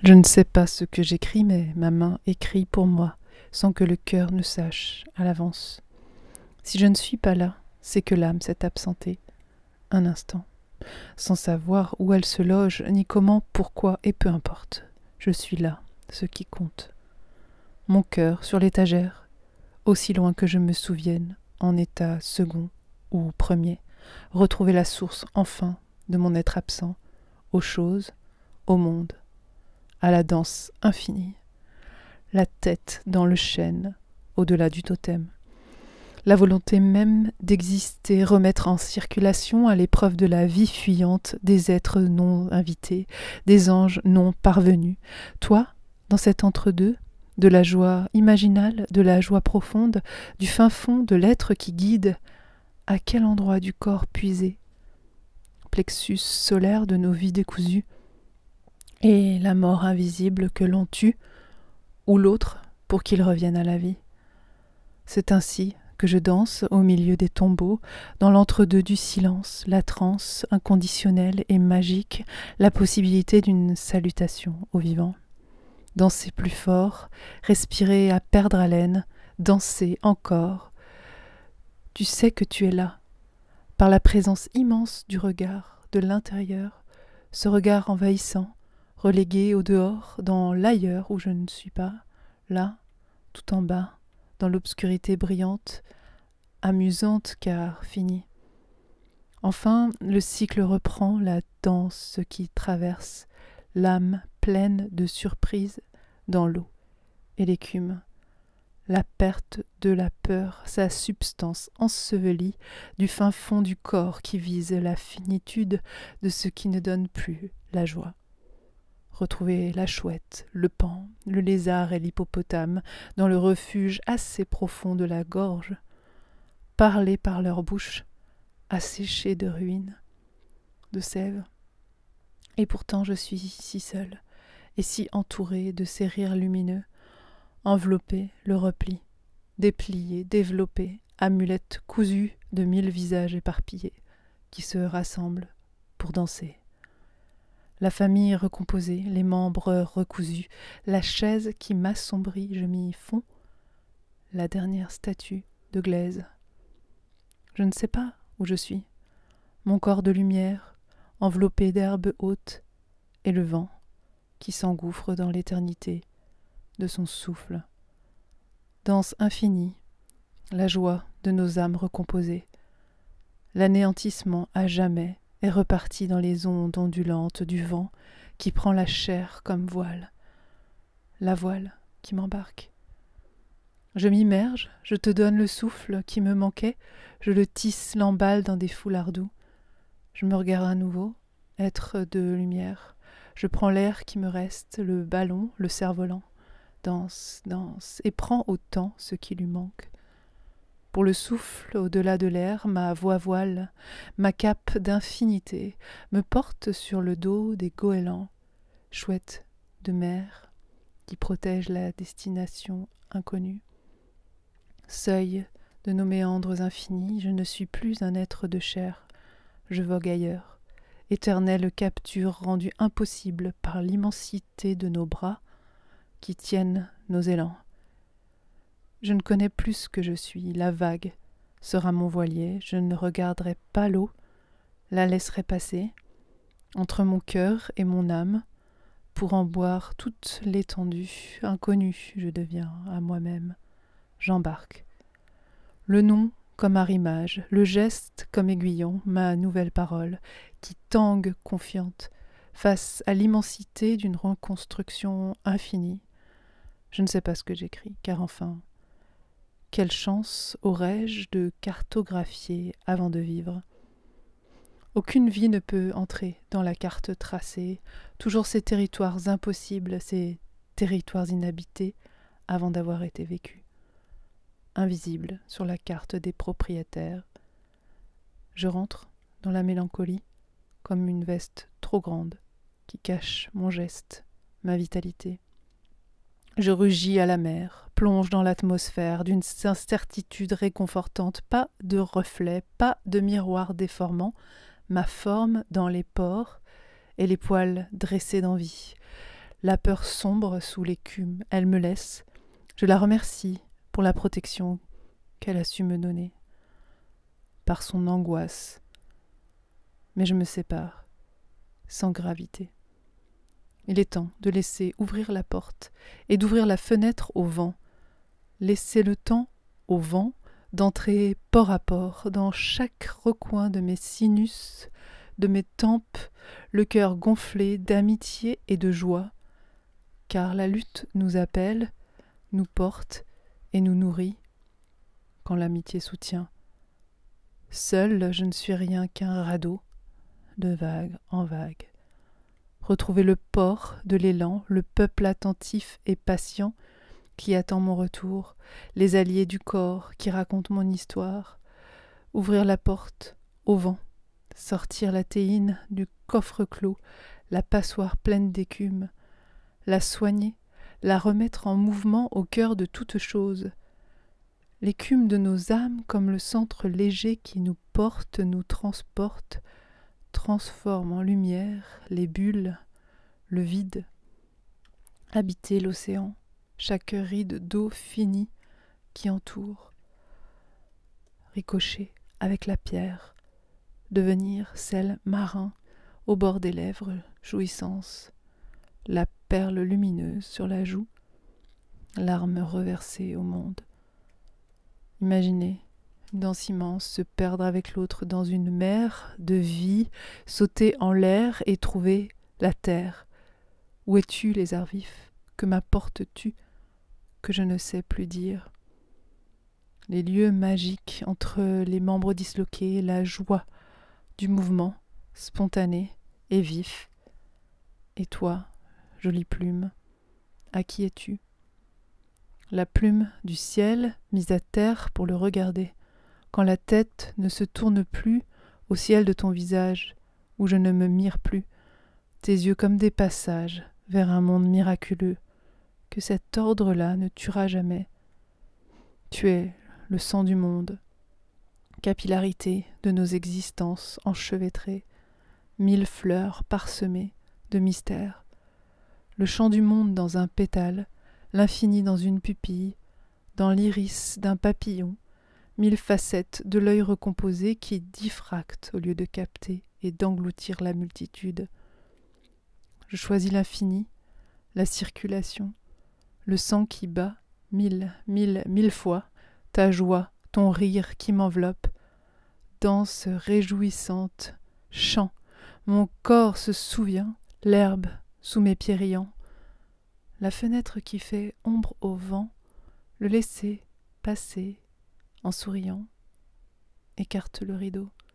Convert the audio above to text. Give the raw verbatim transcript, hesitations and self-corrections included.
Je ne sais pas ce que j'écris, mais ma main écrit pour moi, sans que le cœur ne sache à l'avance. Si je ne suis pas là, c'est que l'âme s'est absentée, un instant, sans savoir où elle se loge, ni comment, pourquoi, et peu importe. Je suis là, ce qui compte. Mon cœur sur l'étagère, aussi loin que je me souvienne, en état second ou premier, retrouver la source, enfin, de mon être absent, aux choses, au monde, à la danse infinie, la tête dans le chêne, au-delà du totem. La volonté même d'exister, remettre en circulation à l'épreuve de la vie fuyante des êtres non invités, des anges non parvenus. Toi, dans cet entre-deux, de la joie imaginale, de la joie profonde, du fin fond de l'être qui guide, à quel endroit du corps puiser? Plexus solaire de nos vies décousues, et la mort invisible que l'on tue, ou l'autre pour qu'il revienne à la vie. C'est ainsi que je danse au milieu des tombeaux, dans l'entre-deux du silence, la transe inconditionnelle et magique, la possibilité d'une salutation aux vivants. Danser plus fort, respirer à perdre haleine, danser encore. Tu sais que tu es là, par la présence immense du regard, de l'intérieur, ce regard envahissant, relégué au dehors, dans l'ailleurs où je ne suis pas, là, tout en bas, dans l'obscurité brillante, amusante car finie. Enfin, le cycle reprend la danse qui traverse, l'âme pleine de surprise dans l'eau et l'écume. La perte de la peur, sa substance ensevelie du fin fond du corps qui vise la finitude de ce qui ne donne plus la joie. Retrouver la chouette, le paon, le lézard et l'hippopotame dans le refuge assez profond de la gorge, parler par leur bouche, asséchée de ruines, de sève. Et pourtant je suis si seule, et si entourée de ces rires lumineux, enveloppée, le repli, dépliée, développée, amulette cousue de mille visages éparpillés, qui se rassemblent pour danser. La famille recomposée, les membres recousus, la chaise qui m'assombrit, je m'y fonds, la dernière statue de glaise. Je ne sais pas où je suis, mon corps de lumière, enveloppé d'herbes hautes, et le vent qui s'engouffre dans l'éternité de son souffle. Danse infinie, la joie de nos âmes recomposées, l'anéantissement à jamais est reparti dans les ondes ondulantes du vent qui prend la chair comme voile, la voile qui m'embarque. Je m'immerge, je te donne le souffle qui me manquait, je le tisse, l'emballe dans des foulards doux. Je me regarde à nouveau, être de lumière. Je prends l'air qui me reste, le ballon, le cerf-volant. Danse, danse, et prends autant ce qui lui manque. Pour le souffle au-delà de l'air, ma voix voile, ma cape d'infinité, me porte sur le dos des goélands, chouette de mer, qui protège la destination inconnue. Seuil de nos méandres infinis, je ne suis plus un être de chair, je vogue ailleurs, éternelle capture rendue impossible par l'immensité de nos bras qui tiennent nos élans. Je ne connais plus ce que je suis, la vague sera mon voilier, je ne regarderai pas l'eau, la laisserai passer entre mon cœur et mon âme pour en boire toute l'étendue. Inconnu, je deviens à moi-même, j'embarque. Le nom comme arrimage, le geste comme aiguillon, ma nouvelle parole qui tangue confiante face à l'immensité d'une reconstruction infinie. Je ne sais pas ce que j'écris, car enfin, quelle chance aurais-je de cartographier avant de vivre? Aucune vie ne peut entrer dans la carte tracée, toujours ces territoires impossibles, ces territoires inhabités, avant d'avoir été vécus. Invisibles sur la carte des propriétaires. Je rentre dans la mélancolie, comme une veste trop grande, qui cache mon geste, ma vitalité. Je rugis à la mer, plonge dans l'atmosphère d'une incertitude réconfortante, pas de reflet, pas de miroir déformant, ma forme dans les pores et les poils dressés d'envie. la peur sombre sous l'écume, elle me laisse. Je la remercie pour la protection qu'elle a su me donner, par son angoisse. Mais je me sépare, sans gravité. Il est temps de laisser ouvrir la porte et d'ouvrir la fenêtre au vent. Laisser le temps au vent d'entrer port à port dans chaque recoin de mes sinus, de mes tempes, le cœur gonflé d'amitié et de joie, car la lutte nous appelle, nous porte et nous nourrit, quand l'amitié soutient. Seul, je ne suis rien qu'un radeau, de vague en vague. Retrouver le port de l'élan, le peuple attentif et patient qui attend mon retour, les alliés du corps qui racontent mon histoire, ouvrir la porte au vent, sortir la théine du coffre clos, la passoire pleine d'écume, la soigner, la remettre en mouvement au cœur de toute chose. L'écume de nos âmes, comme le centre léger qui nous porte, nous transporte, transforme en lumière les bulles, le vide. Habiter l'océan, chaque ride d'eau finie qui entoure. Ricocher avec la pierre, devenir sel marin au bord des lèvres, jouissance, la perle lumineuse sur la joue, larme reversée au monde. Imaginez une danse immense se perdre avec l'autre dans une mer de vie, sauter en l'air et trouver la terre. Où es-tu, lézard vif? Que m'apportes-tu? Que je ne sais plus dire. Les lieux magiques entre les membres disloqués, la joie du mouvement, spontané et vif. Et toi, jolie plume, à qui es-tu? La plume du ciel mise à terre pour le regarder, quand la tête ne se tourne plus au ciel de ton visage, où je ne me mire plus, tes yeux comme des passages vers un monde miraculeux, que cet ordre-là ne tuera jamais. Tu es le sang du monde, capillarité de nos existences enchevêtrées, mille fleurs parsemées de mystères, le chant du monde dans un pétale, l'infini dans une pupille, dans l'iris d'un papillon, mille facettes de l'œil recomposé qui diffractent au lieu de capter et d'engloutir la multitude. Je choisis l'infini, la circulation, le sang qui bat, mille, mille, mille fois, ta joie, ton rire qui m'enveloppe, danse réjouissante, chant, mon corps se souvient, l'herbe sous mes pieds riants, la fenêtre qui fait ombre au vent, le laisser passer en souriant, écarte le rideau.